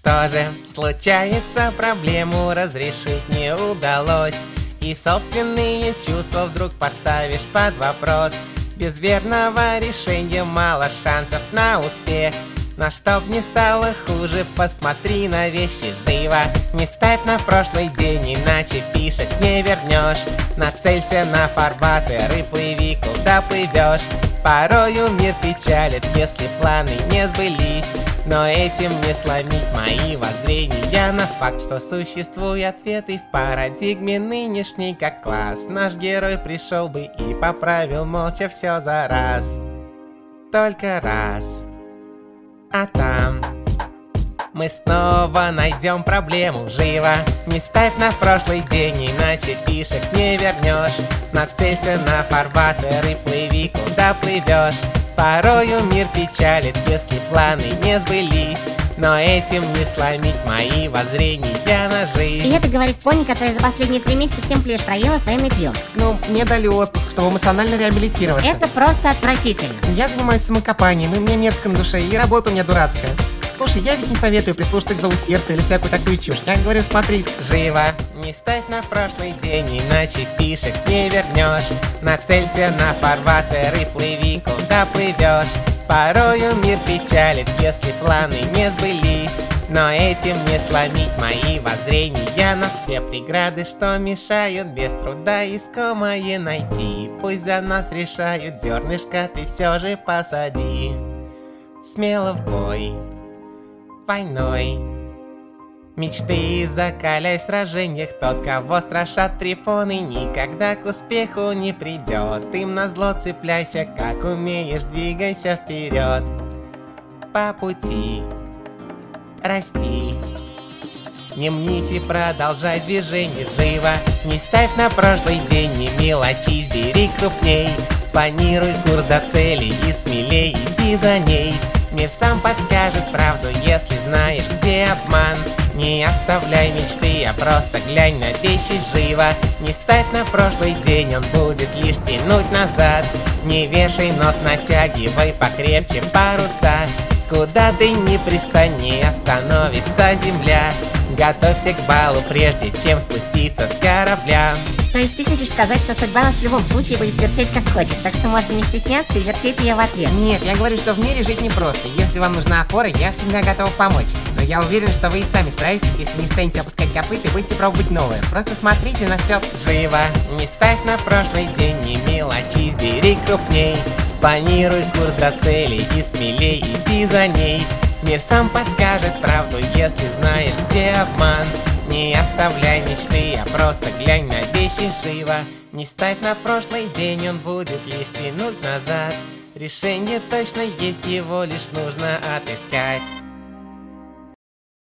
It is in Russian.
Что же случается, проблему разрешить не удалось, и собственные чувства вдруг поставишь под вопрос. Без верного решения мало шансов на успех. Но чтоб не стало хуже, посмотри на вещи живо. Не ставь на прошлый день, иначе пишет не вернешь. Нацелься на фарватер и плыви, куда плывешь. Порою мир печалит, если планы не сбылись, но этим не сломить мои воззрения на факт, что существуют ответы в парадигме нынешней, как класс. Наш герой пришел бы и поправил молча все за раз. Только раз. А там мы снова найдем проблему живо. Не ставь на прошлый день, иначе фишек не вернешь. Нацелься на фарватер и плыви, куда плывешь. Порою мир печалит, если планы не сбылись, но этим не сломить мои воззрения на жизнь. И это говорит пони, которая за последние 3 месяца всем плешь проела своим нытьем. Ну, мне дали отпуск, чтобы эмоционально реабилитироваться. Это просто отвратительно. Я занимаюсь самокопанием, и мне мерзко на душе, и работа у меня дурацкая. Слушай, я ведь не советую прислушаться к зову сердца или всякую такую чушь. Я говорю, смотри. Живо, не ставь на прошлый день, иначе фишек не вернешь. Нацелься на фарватер и плыви, куда плывешь. Порою мир печалит, если планы не сбылись, но этим не сломить мои воззрения на все преграды, что мешают без труда искомое найти. Пусть за нас решают, зернышко ты все же посади. Смело в бой войной. Мечты закаляй в сражениях, тот, кого страшат препоны, никогда к успеху не придет. Им назло цепляйся, как умеешь, двигайся вперед. По пути расти. Не мнись и продолжай движение живо. Не ставь на прошлый день, не мелочись, бери крупней. Спланируй курс до цели и смелей иди за ней. Мир сам подскажет правду, если знаешь, где обман. Не оставляй мечты, а просто глянь на вещи живо. Не ставь на прошлый день, он будет лишь тянуть назад. Не вешай нос, натягивай покрепче паруса. Куда ты ни пристань, не остановится земля. Готовься к балу, прежде чем спуститься с корабля. То есть ты хочешь сказать, что судьба нас в любом случае будет вертеть как хочет, так что можно не стесняться и вертеть ее в ответ? Нет, я говорю, что в мире жить непросто. Если вам нужна опора, я всегда готов помочь. Но я уверен, что вы и сами справитесь, если не станете опускать копыта и будете пробовать новое. Просто смотрите на все живо. Не ставь на прошлый день, не мелочись, бери крупней. Спланируй курс до цели и смелей иди за ней. Мир сам подскажет правду, если знаешь, где обман. Не оставляй мечты, а просто глянь на вещи живо. Не ставь на прошлый день, он будет лишь тянуть назад. Решение точно есть, его лишь нужно отыскать.